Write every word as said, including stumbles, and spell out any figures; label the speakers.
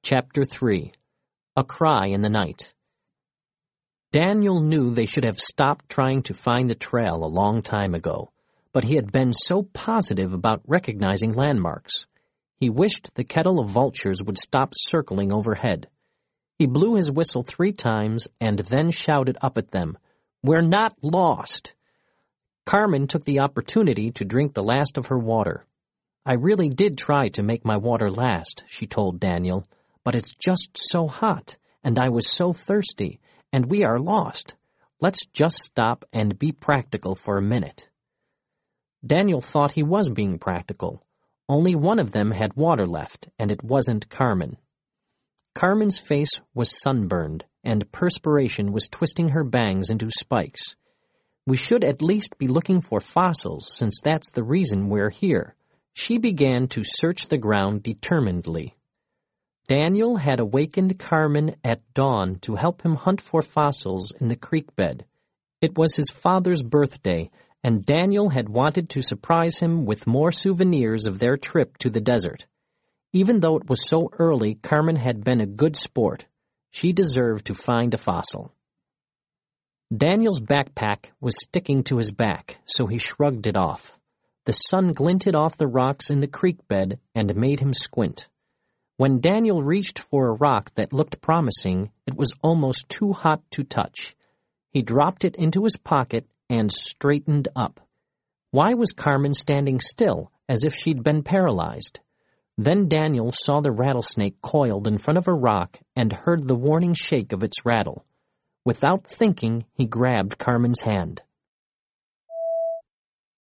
Speaker 1: Chapter three. A Cry in the Night. Daniel knew they should have stopped trying to find the trail a long time ago, but he had been so positive about recognizing landmarks. He wished the kettle of vultures would stop circling overhead. He blew his whistle three times and then shouted up at them, "We're not lost!" Carmen took the opportunity to drink the last of her water. "I really did try to make my water last," she told Daniel, "but it's just so hot, and I was so thirsty, and we are lost. Let's just stop and be practical for a minute." Daniel thought he was being practical. Only one of them had water left, and it wasn't Carmen. Carmen's face was sunburned, and perspiration was twisting her bangs into spikes. "We should at least be looking for fossils, since that's the reason we're here." She began to search the ground determinedly. Daniel had awakened Carmen at dawn to help him hunt for fossils in the creek bed. It was his father's birthday, and Daniel had wanted to surprise him with more souvenirs of their trip to the desert. Even though it was so early, Carmen had been a good sport. She deserved to find a fossil. Daniel's backpack was sticking to his back, so he shrugged it off. The sun glinted off the rocks in the creek bed and made him squint. When Daniel reached for a rock that looked promising, it was almost too hot to touch. He dropped it into his pocket and straightened up. Why was Carmen standing still, as if she'd been paralyzed? Then Daniel saw the rattlesnake coiled in front of a rock and heard the warning shake of its rattle. Without thinking, he grabbed Carmen's hand.